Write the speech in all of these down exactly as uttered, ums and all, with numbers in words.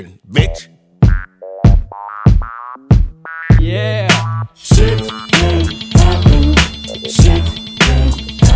bitch. Yeah. Shit can happen. Shit can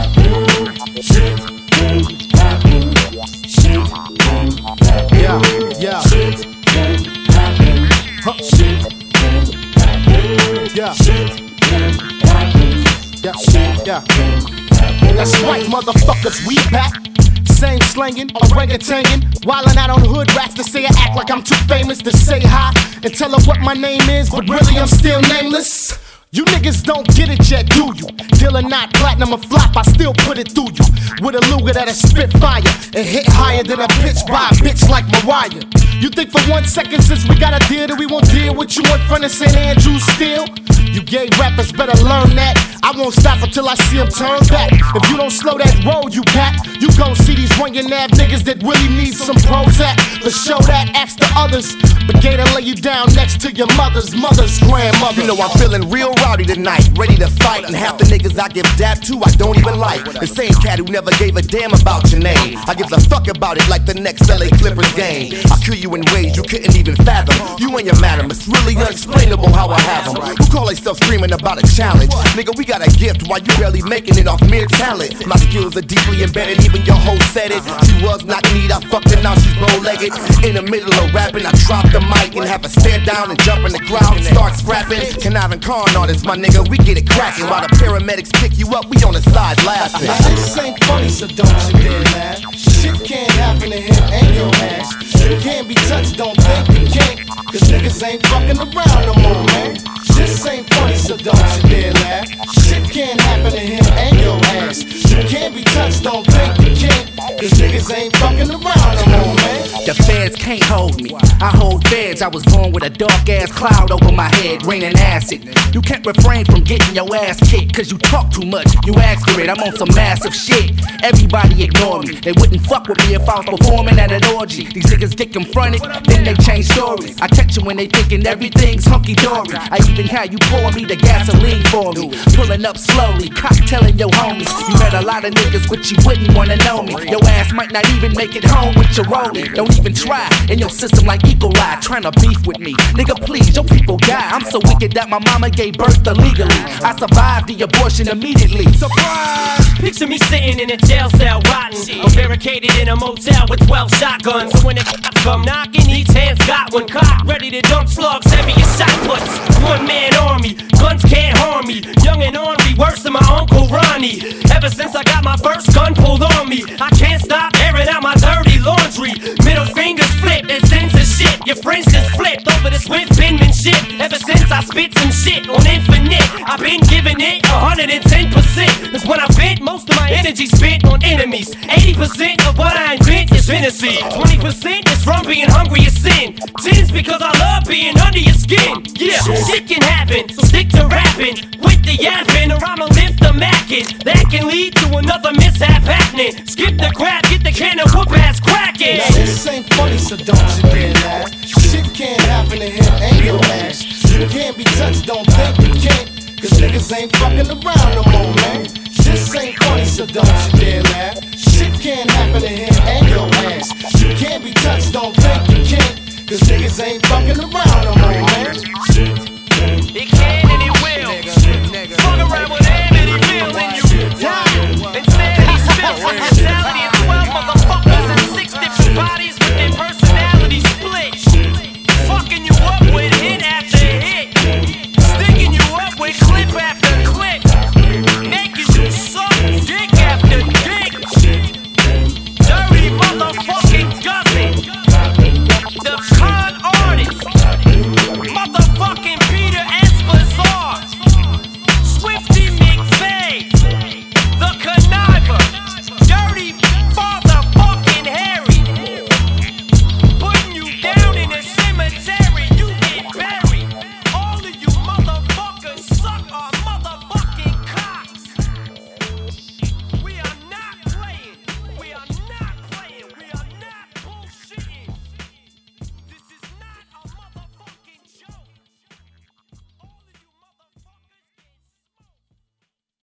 happen. Shit can happen. Shit can happen. Yeah, yeah. Shit can happen. Huh. Shit can happen. Yeah. Shit can happen. Yeah, Shit yeah. can happen. That's right, motherfuckers, we back. Same slangin', orangutangin', wildin' out on hood rats to say I act like I'm too famous to say hi and tell her what my name is, but really I'm still nameless. You niggas don't get it yet, do you? Deal or not, platinum or flop, I still put it through you. With a Luger that'll spit fire and hit higher than a bitch by a bitch like Mariah. You think for one second since we got a deal that we won't deal with you in front of Saint Andrews still? You gay rappers better learn that. I won't stop until I see them turn back. If you don't slow that roll, you cat, you gon' see these running ab niggas that really need some Prozac. For show that, ask the others. But Gator lay you down next to your mother's mother's grandmother. You know I'm feeling real rowdy tonight, ready to fight. And half the niggas I give dap to, I don't even like. The same cat who never gave a damn about your name. I give a fuck about it like the next L A Clippers game. I kill you in ways you couldn't even fathom. You and your madam, it's really unexplainable how I have them. Who call themselves screaming about a challenge? Nigga, we got a gift while you barely making it off mere talent. My skills are deeply embedded, even your hoe said it. She was not neat, I fucked her, now she's bow-legged. In the middle of rapping, I drop the mic and have her stare down and jump in the crowd and start scrapping. Conniving con artists, my nigga, we get it cracking. While the paramedics pick you up, we on the side laughing. Now this ain't funny, so don't you dare laugh. Shit can't happen to him and your ass. You can't be touched, don't think you can't. Cause niggas ain't fucking around no more, man. This ain't funny, so don't you dare laugh. Shit can't happen to him and your ass. You can't be touched, don't think you can't. Cause niggas ain't fucking around no more, man. The feds can't hold me. I hold feds. I was born with a dark ass cloud over my head, raining acid. You can't refrain from getting your ass kicked, cause you talk too much. You ask for it, I'm on some massive shit. Everybody ignore me. They wouldn't fuck with me if I was performing at an orgy. These niggas get confronted, then they change stories. I catch you when they thinking everything's hunky-dory. I even had you pouring me the gasoline for me. Pulling up slowly, cocktailing your homies. You met a lot of niggas, but you wouldn't wanna know me. Your ass might not even make it home with your rolling. Don't even try in your system like E. coli, trying to beef with me. Nigga, please, your people die. I'm so wicked that my mama gave birth illegally. I survived the abortion immediately. Surprise! Picture me sitting in a jail cell, rotten, or barricaded in a motel with twelve shotguns. So when the cops come knocking, each hand's got one cock, ready to dump slugs, heavy as shot puts. One man army, guns can't harm me. Young and ornery, worse than my uncle Ronnie. Ever since I got my first gun pulled on me, I can't stop airing out my dirty laundry. Middle fingers flip and censor shit. Your friends just flipped over the Swift penmanship. Ever since I spit some shit on Infinite, I've been giving it one hundred ten percent. Cause when I vent, most of my energy spent on enemies. eighty percent of what I invent is fantasy. twenty percent is from being hungry as sin. ten's because I love being under your skin. Yeah, shit can happen, so stick to rapping with the yapping, or I'ma lift the mackin'. That can lead to another mishap happening. Skip the crap, get the can of whoop ass cracking. Now this ain't funny, so don't you dare laugh. Shit can't happen to him and your ass. You can't be touched, don't think you can't. Cause niggas ain't fucking around no more, man. This ain't funny, so don't you dare laugh. Shit can't happen to him and your ass. You can't be touched, don't think you can't. Cause niggas ain't fucking around